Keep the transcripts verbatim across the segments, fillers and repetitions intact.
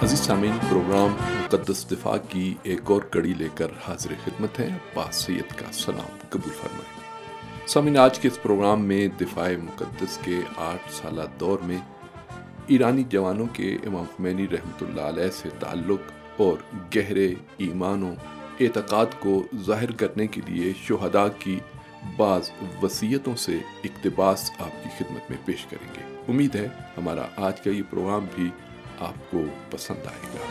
عزیز سامعین، پروگرام مقدس دفاع کی ایک اور کڑی لے کر حاضر خدمت ہے۔ عباس سید کا سلام قبول فرمائیں۔ سامعین، آج کے اس پروگرام میں دفاع مقدس کے آٹھ سالہ دور میں ایرانی جوانوں کے امام خمینی رحمۃ اللہ علیہ سے تعلق اور گہرے ایمان و اعتقاد کو ظاہر کرنے کے لیے شہداء کی بعض وصیتوں سے اقتباس آپ کی خدمت میں پیش کریں گے۔ امید ہے ہمارا آج کا یہ پروگرام بھی آپ کو پسند آئے گا۔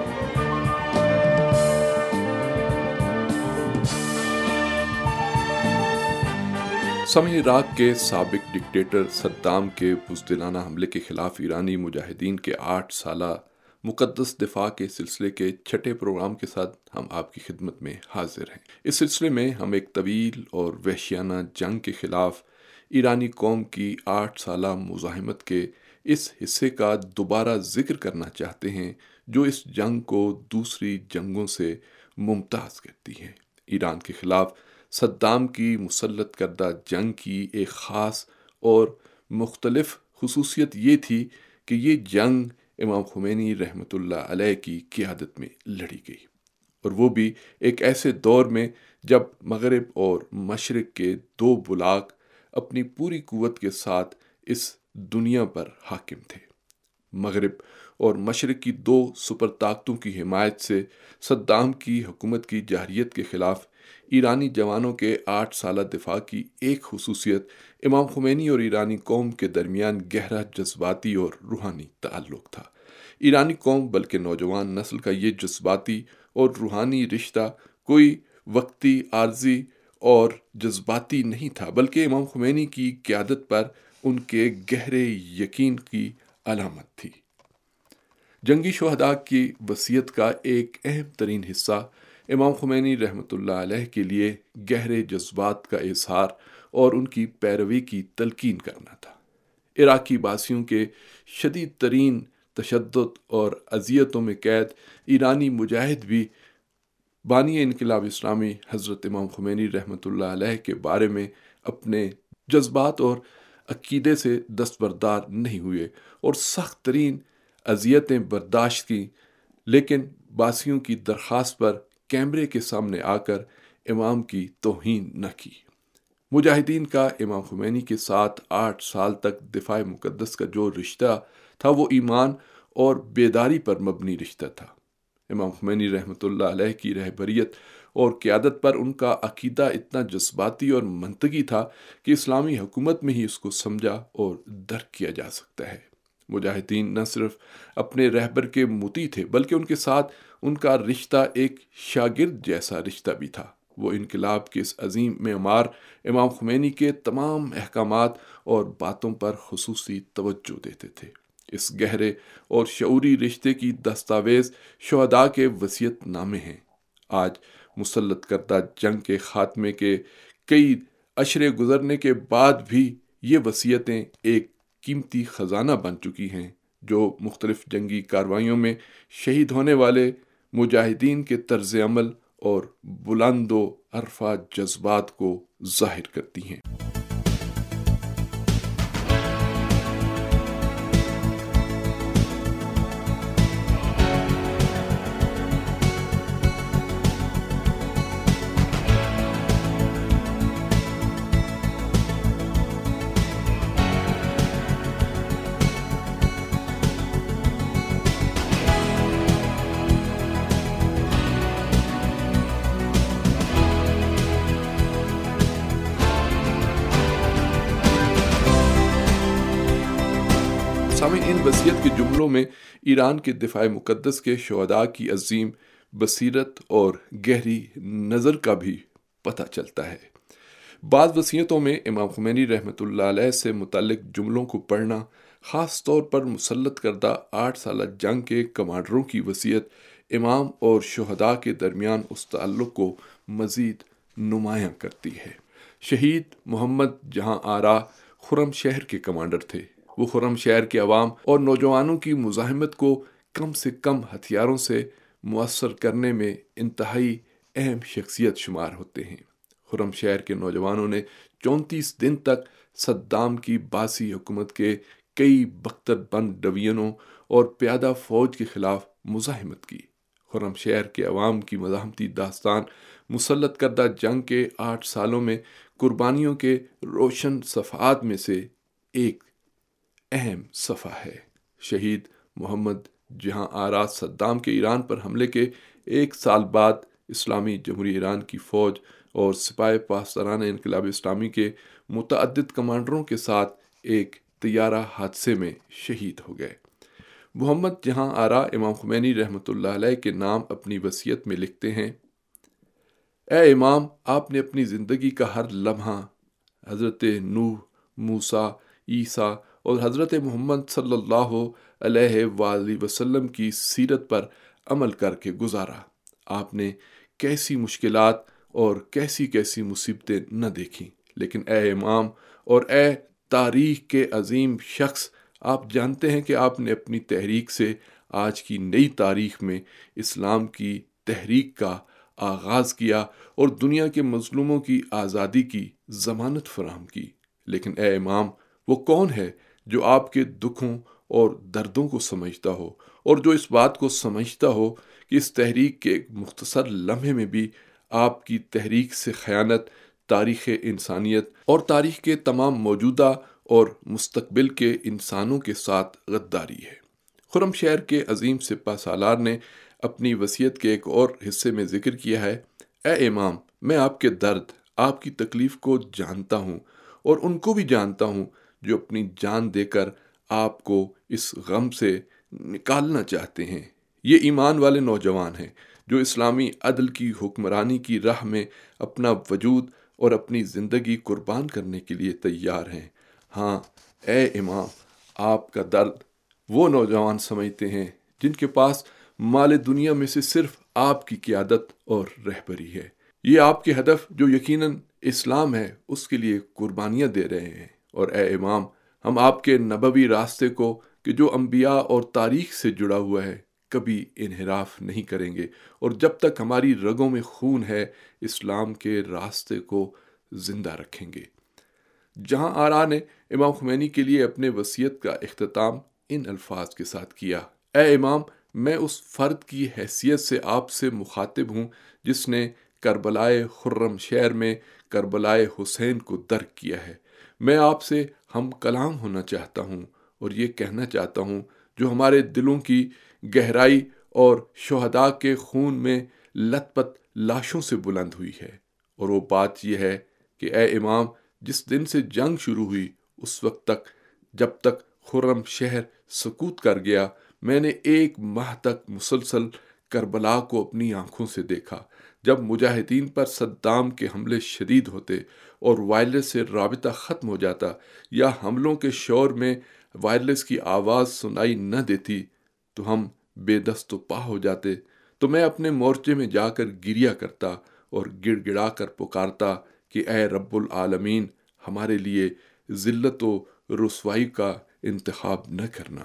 سامعین، عراق کے سابق ڈکٹیٹر صدام کے بزدلانہ حملے کے خلاف ایرانی مجاہدین کے آٹھ سالہ مقدس دفاع کے سلسلے کے چھٹے پروگرام کے ساتھ ہم آپ کی خدمت میں حاضر ہیں۔ اس سلسلے میں ہم ایک طویل اور وحشیانہ جنگ کے خلاف ایرانی قوم کی آٹھ سالہ مزاحمت کے اس حصے کا دوبارہ ذکر کرنا چاہتے ہیں جو اس جنگ کو دوسری جنگوں سے ممتاز کرتی ہے۔ ایران کے خلاف صدام کی مسلط کردہ جنگ کی ایک خاص اور مختلف خصوصیت یہ تھی کہ یہ جنگ امام خمینی رحمۃ اللہ علیہ کی قیادت میں لڑی گئی، اور وہ بھی ایک ایسے دور میں جب مغرب اور مشرق کے دو بلاک اپنی پوری قوت کے ساتھ اس دنیا پر حاکم تھے۔ مغرب اور مشرق کی دو سپر طاقتوں کی حمایت سے صدام کی حکومت کی جارحیت کے خلاف ایرانی جوانوں کے آٹھ سالہ دفاع کی ایک خصوصیت امام خمینی اور ایرانی قوم کے درمیان گہرا جذباتی اور روحانی تعلق تھا۔ ایرانی قوم بلکہ نوجوان نسل کا یہ جذباتی اور روحانی رشتہ کوئی وقتی، عارضی اور جذباتی نہیں تھا، بلکہ امام خمینی کی قیادت پر ان کے گہرے یقین کی علامت تھی۔ جنگی شہداء کی وصیت کا ایک اہم ترین حصہ امام خمینی رحمۃ اللہ علیہ کے لیے گہرے جذبات کا اظہار اور ان کی پیروی کی تلقین کرنا تھا۔ عراقی باسیوں کے شدید ترین تشدد اور اذیتوں میں قید ایرانی مجاہد بھی بانی انقلاب اسلامی حضرت امام خمینی رحمۃ اللہ علیہ کے بارے میں اپنے جذبات اور عقیدے سے دستبردار نہیں ہوئے اور سخت ترین اذیتیں برداشت کی، لیکن باسیوں کی درخواست پر کیمرے کے سامنے آ کر امام کی توہین نہ کی۔ مجاہدین کا امام خمینی کے ساتھ آٹھ سال تک دفاع مقدس کا جو رشتہ تھا وہ ایمان اور بیداری پر مبنی رشتہ تھا۔ امام خمینی رحمۃ اللہ علیہ کی رہبریت اور قیادت پر ان کا عقیدہ اتنا جذباتی اور منطقی تھا کہ اسلامی حکومت میں ہی اس کو سمجھا اور درک کیا جا سکتا ہے۔ مجاہدین نہ صرف اپنے رہبر کے مطیع تھے بلکہ ان کے ساتھ ان کا رشتہ ایک شاگرد جیسا رشتہ بھی تھا۔ وہ انقلاب کے اس عظیم معمار امام خمینی کے تمام احکامات اور باتوں پر خصوصی توجہ دیتے تھے۔ اس گہرے اور شعوری رشتے کی دستاویز شہداء کے وصیت نامے ہیں۔ آج مسلط کردہ جنگ کے خاتمے کے کئی اشرے گزرنے کے بعد بھی یہ وصیتیں ایک قیمتی خزانہ بن چکی ہیں جو مختلف جنگی کارروائیوں میں شہید ہونے والے مجاہدین کے طرز عمل اور بلند و عرفہ جذبات کو ظاہر کرتی ہیں۔ سامعین، ان وصیت کے جملوں میں ایران کے دفاع مقدس کے شہداء کی عظیم بصیرت اور گہری نظر کا بھی پتہ چلتا ہے۔ بعض وصیتوں میں امام خمینی رحمۃ اللہ علیہ سے متعلق جملوں کو پڑھنا، خاص طور پر مسلط کردہ آٹھ سالہ جنگ کے کمانڈروں کی وصیت، امام اور شہداء کے درمیان اس تعلق کو مزید نمایاں کرتی ہے۔ شہید محمد جہاں آرا خرم شہر کے کمانڈر تھے۔ وہ خرم شہر کے عوام اور نوجوانوں کی مزاحمت کو کم سے کم ہتھیاروں سے مؤثر کرنے میں انتہائی اہم شخصیت شمار ہوتے ہیں۔ خرم شہر کے نوجوانوں نے چونتیس دن تک صدام کی باسی حکومت کے کئی بختر بند ڈویژنوں اور پیادہ فوج کے خلاف مزاحمت کی۔ خرم شہر کے عوام کی مزاحمتی داستان مسلط کردہ جنگ کے آٹھ سالوں میں قربانیوں کے روشن صفحات میں سے ایک اہم صفحہ ہے۔ شہید محمد جہاں آرا صدام کے ایران پر حملے کے ایک سال بعد اسلامی جمہوریہ ایران کی فوج اور سپاہ پاسداران انقلاب اسلامی کے متعدد کمانڈروں کے ساتھ ایک طیارہ حادثے میں شہید ہو گئے۔ محمد جہاں آرا امام خمینی رحمۃ اللہ علیہ کے نام اپنی وصیت میں لکھتے ہیں: اے امام، آپ نے اپنی زندگی کا ہر لمحہ حضرت نوح، موسیٰ، عیسیٰ اور حضرت محمد صلی اللہ علیہ وآلہ وسلم کی سیرت پر عمل کر کے گزارا۔ آپ نے کیسی مشکلات اور کیسی کیسی مصیبتیں نہ دیکھیں، لیکن اے امام اور اے تاریخ کے عظیم شخص، آپ جانتے ہیں کہ آپ نے اپنی تحریک سے آج کی نئی تاریخ میں اسلام کی تحریک کا آغاز کیا اور دنیا کے مظلوموں کی آزادی کی ضمانت فراہم کی۔ لیکن اے امام، وہ کون ہے جو آپ کے دکھوں اور دردوں کو سمجھتا ہو، اور جو اس بات کو سمجھتا ہو کہ اس تحریک کے ایک مختصر لمحے میں بھی آپ کی تحریک سے خیانت تاریخ انسانیت اور تاریخ کے تمام موجودہ اور مستقبل کے انسانوں کے ساتھ غداری ہے۔ خرم شہر کے عظیم سپہ سالار نے اپنی وصیت کے ایک اور حصے میں ذکر کیا ہے: اے امام، میں آپ کے درد، آپ کی تکلیف کو جانتا ہوں، اور ان کو بھی جانتا ہوں جو اپنی جان دے کر آپ کو اس غم سے نکالنا چاہتے ہیں۔ یہ ایمان والے نوجوان ہیں جو اسلامی عدل کی حکمرانی کی راہ میں اپنا وجود اور اپنی زندگی قربان کرنے کے لیے تیار ہیں۔ ہاں اے امام، آپ کا درد وہ نوجوان سمجھتے ہیں جن کے پاس مال دنیا میں سے صرف آپ کی قیادت اور رہبری ہے۔ یہ آپ کے ہدف جو یقیناً اسلام ہے، اس کے لیے قربانیاں دے رہے ہیں۔ اور اے امام، ہم آپ کے نبوی راستے کو کہ جو انبیاء اور تاریخ سے جڑا ہوا ہے کبھی انحراف نہیں کریں گے، اور جب تک ہماری رگوں میں خون ہے اسلام کے راستے کو زندہ رکھیں گے۔ جہاں آرا نے امام خمینی کے لیے اپنے وصیت کا اختتام ان الفاظ کے ساتھ کیا: اے امام، میں اس فرد کی حیثیت سے آپ سے مخاطب ہوں جس نے کربلائے خرم شہر میں کربلائے حسین کو درک کیا ہے۔ میں آپ سے ہم کلام ہونا چاہتا ہوں اور یہ کہنا چاہتا ہوں جو ہمارے دلوں کی گہرائی اور شہداء کے خون میں لت پت لاشوں سے بلند ہوئی ہے، اور وہ بات یہ ہے کہ اے امام، جس دن سے جنگ شروع ہوئی اس وقت تک جب تک خرم شہر سکوت کر گیا، میں نے ایک ماہ تک مسلسل کربلا کو اپنی آنکھوں سے دیکھا۔ جب مجاہدین پر صدام کے حملے شدید ہوتے اور وائرلیس سے رابطہ ختم ہو جاتا یا حملوں کے شور میں وائرلیس کی آواز سنائی نہ دیتی تو ہم بے دست و پا ہو جاتے، تو میں اپنے مورچے میں جا کر گریا کرتا اور گڑ گڑا کر پکارتا کہ اے رب العالمین، ہمارے لیے ذلت و رسوائی کا انتخاب نہ کرنا۔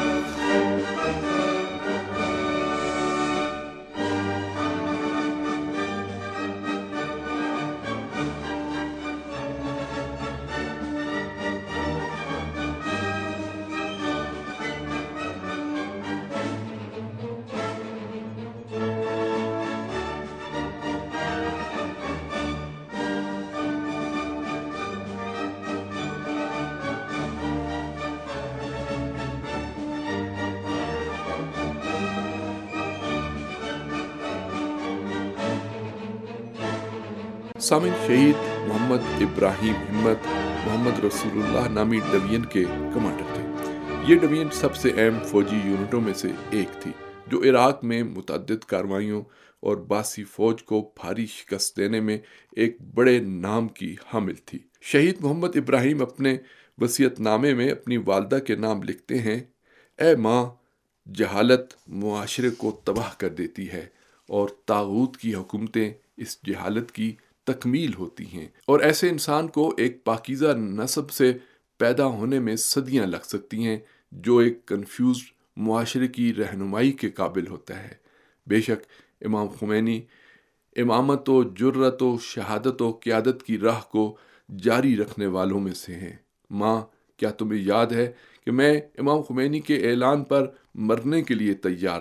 سامعین، شہید محمد ابراہیم ہمت محمد رسول اللہ نامی ڈویژن کے کمانڈر تھے۔ یہ ڈویژن سب سے اہم فوجی یونٹوں میں سے ایک تھی جو عراق میں متعدد کارروائیوں اور باسی فوج کو بھاری شکست دینے میں ایک بڑے نام کی حامل تھی۔ شہید محمد ابراہیم اپنے وصیت نامے میں اپنی والدہ کے نام لکھتے ہیں: اے ماں، جہالت معاشرے کو تباہ کر دیتی ہے اور طاغوت کی حکومتیں اس جہالت کی تکمیل ہوتی ہیں، اور ایسے انسان کو ایک پاکیزہ نسب سے پیدا ہونے میں صدیاں لگ سکتی ہیں جو ایک کنفیوزڈ معاشرے کی رہنمائی کے قابل ہوتا ہے۔ بے شک امام خمینی امامت و جرت و شہادت و قیادت کی راہ کو جاری رکھنے والوں میں سے ہیں۔ ماں، کیا تمہیں یاد ہے کہ میں امام خمینی کے اعلان پر مرنے کے لیے تیار تھا؟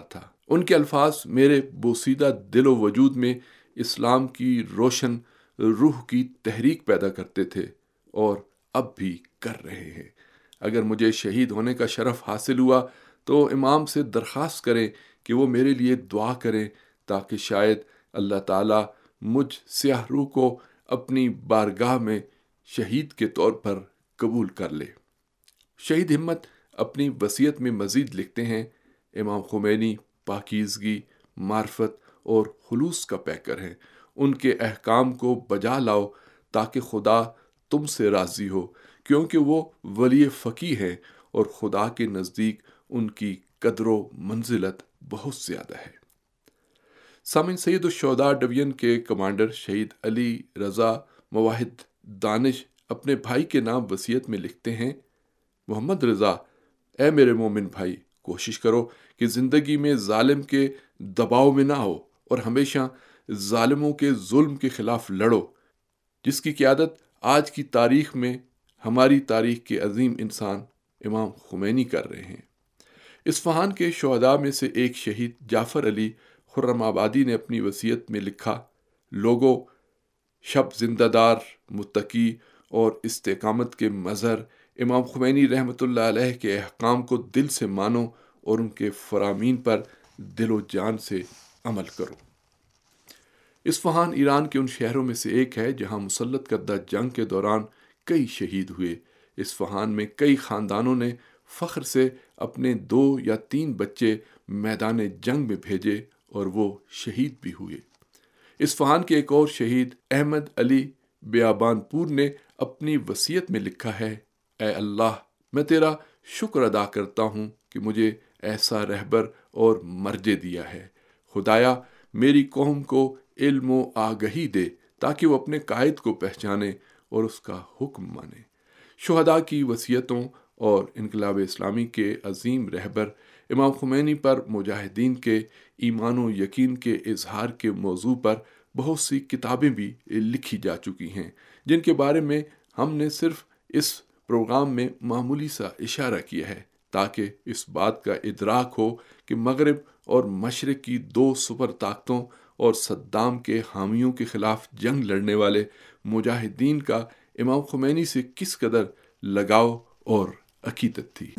ان کے الفاظ میرے بوسیدہ دل و وجود میں اسلام کی روشن روح کی تحریک پیدا کرتے تھے اور اب بھی کر رہے ہیں۔ اگر مجھے شہید ہونے کا شرف حاصل ہوا تو امام سے درخواست کریں کہ وہ میرے لیے دعا کریں تاکہ شاید اللہ تعالیٰ مجھ سیاہ روح کو اپنی بارگاہ میں شہید کے طور پر قبول کر لے۔ شہید ہمت اپنی وصیت میں مزید لکھتے ہیں، امام خمینی پاکیزگی، معرفت اور خلوص کا پیکر ہیں۔ ان کے احکام کو بجا لاؤ تاکہ خدا تم سے راضی ہو، کیونکہ وہ ولی فقیہ ہیں اور خدا کے نزدیک ان کی قدر و منزلت بہت زیادہ ہے۔ سامعین، سید الشہداء ڈویژن کے کمانڈر شہید علی رضا مواحد دانش اپنے بھائی کے نام وصیت میں لکھتے ہیں، محمد رضا، اے میرے مومن بھائی، کوشش کرو کہ زندگی میں ظالم کے دباؤ میں نہ ہو اور ہمیشہ ظالموں کے ظلم کے خلاف لڑو، جس کی قیادت آج کی تاریخ میں ہماری تاریخ کے عظیم انسان امام خمینی کر رہے ہیں۔ اصفہان کے شہداء میں سے ایک شہید جعفر علی خرم آبادی نے اپنی وصیت میں لکھا، لوگو، شب زندہ دار، متقی اور استقامت کے مظہر امام خمینی رحمۃ اللہ علیہ کے احکام کو دل سے مانو اور ان کے فرامین پر دل و جان سے عمل کرو۔ اصفہان ایران کے ان شہروں میں سے ایک ہے جہاں مسلط کردہ جنگ کے دوران کئی شہید ہوئے۔ اصفہان میں کئی خاندانوں نے فخر سے اپنے دو یا تین بچے میدان جنگ میں بھیجے اور وہ شہید بھی ہوئے۔ اصفہان کے ایک اور شہید احمد علی بیابان پور نے اپنی وصیت میں لکھا ہے، اے اللہ، میں تیرا شکر ادا کرتا ہوں کہ مجھے ایسا رہبر اور مرجع دیا ہے۔ خدایا، میری قوم کو علم و آگہی دے تاکہ وہ اپنے قائد کو پہچانے اور اس کا حکم مانے۔ شہداء کی وصیتوں اور انقلاب اسلامی کے عظیم رہبر امام خمینی پر مجاہدین کے ایمان و یقین کے اظہار کے موضوع پر بہت سی کتابیں بھی لکھی جا چکی ہیں، جن کے بارے میں ہم نے صرف اس پروگرام میں معمولی سا اشارہ کیا ہے تاکہ اس بات کا ادراک ہو کہ مغرب اور مشرق کی دو سپر طاقتوں اور صدام کے حامیوں کے خلاف جنگ لڑنے والے مجاہدین کا امام خمینی سے کس قدر لگاؤ اور عقیدت تھی۔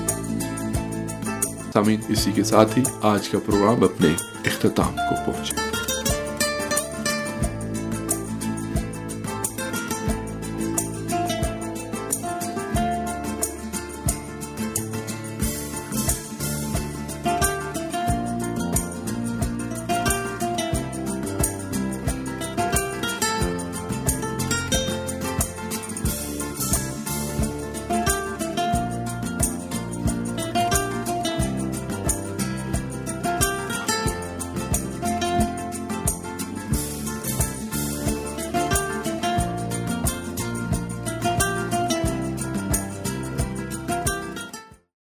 سامعین، اسی کے ساتھ ہی آج کا پروگرام اپنے اختتام کو پہنچے۔